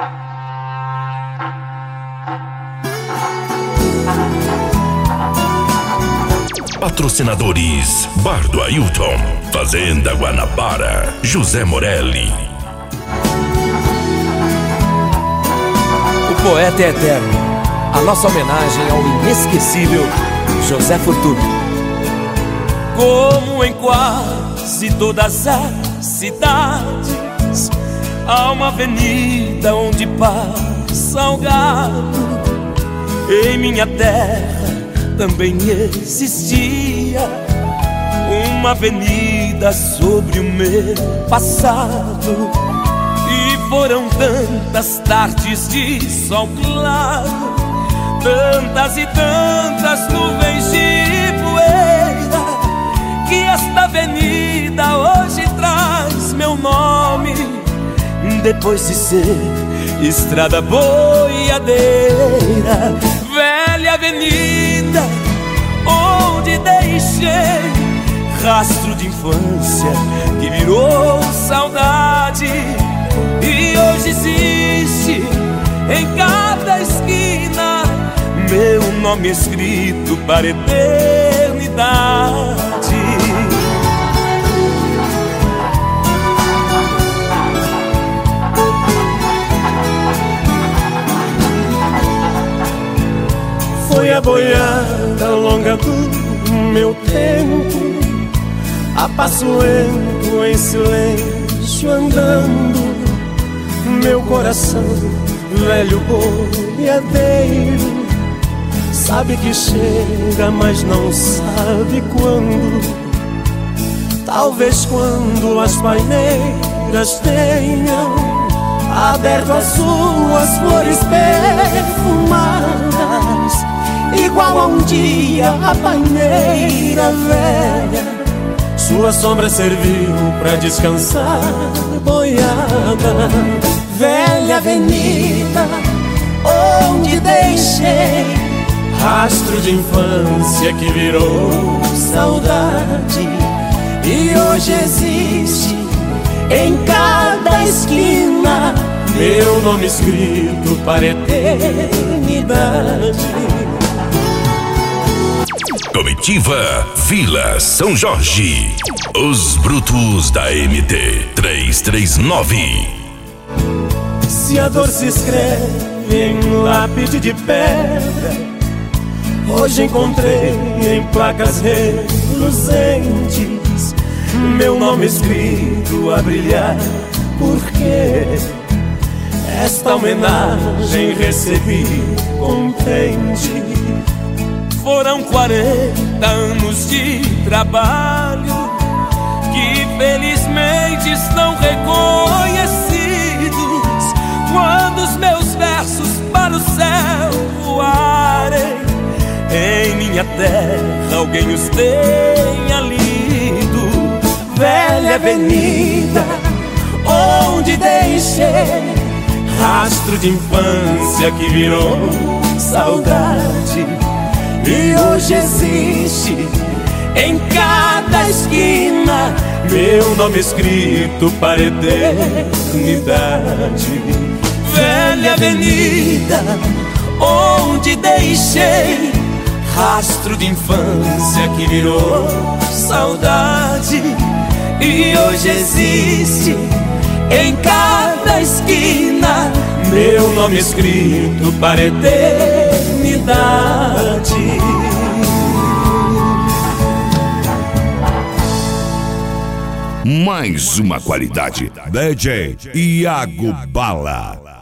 Patrocinadores: Bar do Ailton, Fazenda Guanabara, José Morelli. O poeta é eterno. A nossa homenagem ao inesquecível José Fortuna. Como em quase todas as cidades, há uma avenida onde passa o gado. Em minha terra também existia uma avenida sobre o meu passado. E foram tantas tardes de sol claro, tantas e tantas nuvens de poeira, que esta avenida hoje traz meu nome, depois de ser estrada boiadeira. Velha avenida onde deixei rastro de infância que virou saudade, e hoje existe em cada esquina meu nome escrito para a eternidade. Foi a boiada longa do meu tempo, a passo lento, em silêncio andando. Meu coração, velho boiadeiro, sabe que chega, mas não sabe quando. Talvez quando as paineiras tenham aberto as suas flores perfumadas, igual a um dia a paineira velha, sua sombra serviu pra descansar boiada. Velha avenida onde deixei rastro de infância que virou saudade, e hoje existe em cada esquina meu nome escrito para a eternidade. Comitiva Vila São Jorge, os brutos da MT 339. Se a dor se escreve em lápide de pedra, hoje encontrei em placas reluzentes meu nome escrito a brilhar, porque esta homenagem recebi contente. Foram 40 anos de trabalho que felizmente estão reconhecidos, quando os meus versos para o céu voarem, em minha terra alguém os tenha lido. Velha avenida onde deixei rastro de infância que virou saudade, e hoje existe em cada esquina meu nome escrito para a eternidade. Velha avenida onde deixei rastro de infância que virou saudade, e hoje existe em cada esquina meu nome escrito para a eternidade. Mais uma qualidade. DJ Iago Bala.